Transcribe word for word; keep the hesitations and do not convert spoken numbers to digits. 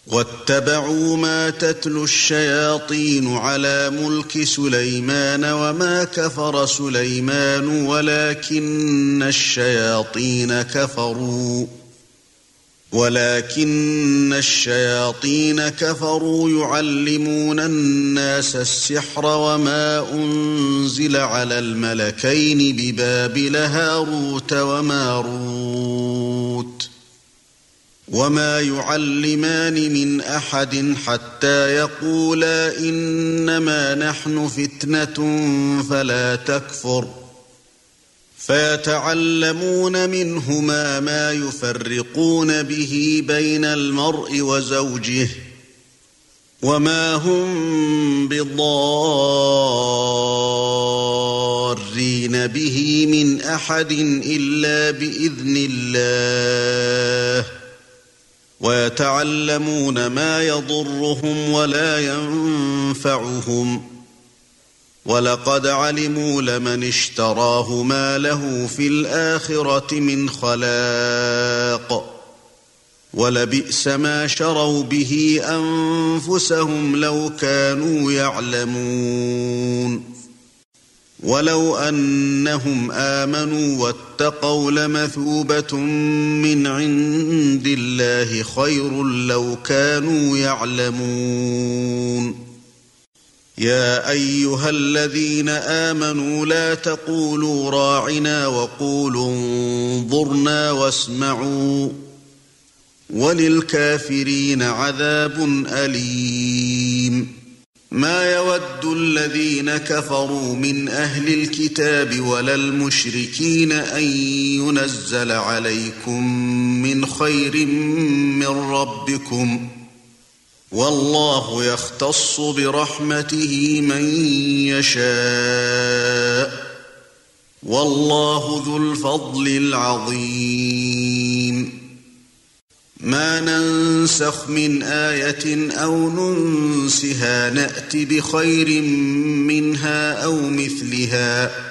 واتبعوا ما تتلو الشياطين على ملك سليمان وما كفر سليمان ولكن الشياطين كفروا ولكن الشياطين كفروا يعلمون الناس السحر وما أنزل على الملكين ببابل هاروت وماروت وما يعلمان من أحد حتى يقولا إنما نحن فتنة فلا تكفر فيتعلمون منهما ما يفرقون به بين المرء وزوجه وما هم بضارين به من أحد إلا بإذن الله ويتعلمون ما يضرهم ولا ينفعهم ولقد علموا لمن اشتراه ما له في الآخرة من خلاق ولبئس ما شروا به أنفسهم لو كانوا يعلمون ولو أنهم آمنوا واتقوا لمثوبة من عند الله خير لو كانوا يعلمون يا أيها الذين آمنوا لا تقولوا راعنا وقولوا انظرنا واسمعوا وللكافرين عذاب أليم ما يود الذين كفروا من أهل الكتاب ولا المشركين أن ينزل عليكم من خير من ربكم والله يختص برحمته من يشاء والله ذو الفضل العظيم ما ننسخ من آية أو ننسها نأت بخير منها أو مثلها